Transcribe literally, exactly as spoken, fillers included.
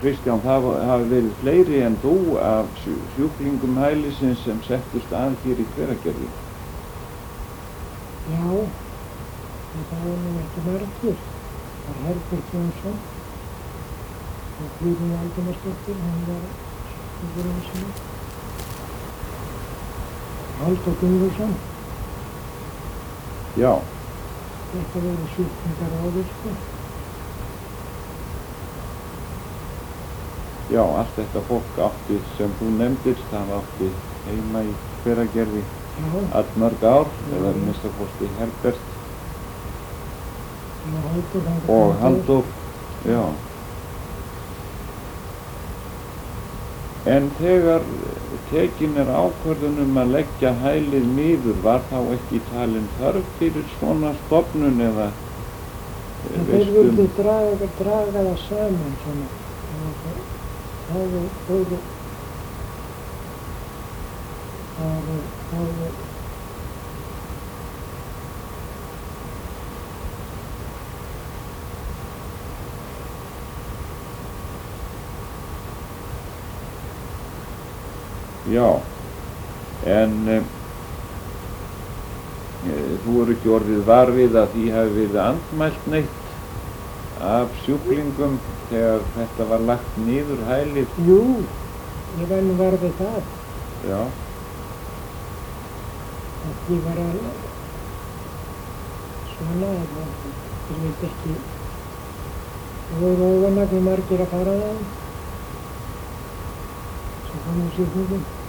Kristján, það hafi verið fleiri en þú af sjúklingum hælisins sem settust að hér í Hveragerði. Já, en það var nú ekki margir. Það var Herbert Jónsson og Guðrún Valdimarsdóttir, hann var sjúklingurinn sinni. Halldór Gunnlaugsson. Já. Þetta voru sjúklingar áður, sko. Já, allt þetta fólk átti sem þú nefndir, það átti heima í Hveragerði allmörg ár, eða að minnsta kosti Herbert og Halldór, já. En þegar tekin er ákvörðun um að leggja hælið niður, var þá ekki talin þörf fyrir svona stofnun eða en þeir vildu draga, draga það saman svona. Það er fóru, það er, það er, já, en e, þú eru ekki orðið var við að því hafi verið andmælt neitt af sjúklingum þegar þetta var lagt niður hælið? Jú, ég var nú var við það. Já. Að ég var alveg svona, ég veit ekki, það voru óvanlega margir að fara það, svo komum sjúklingum.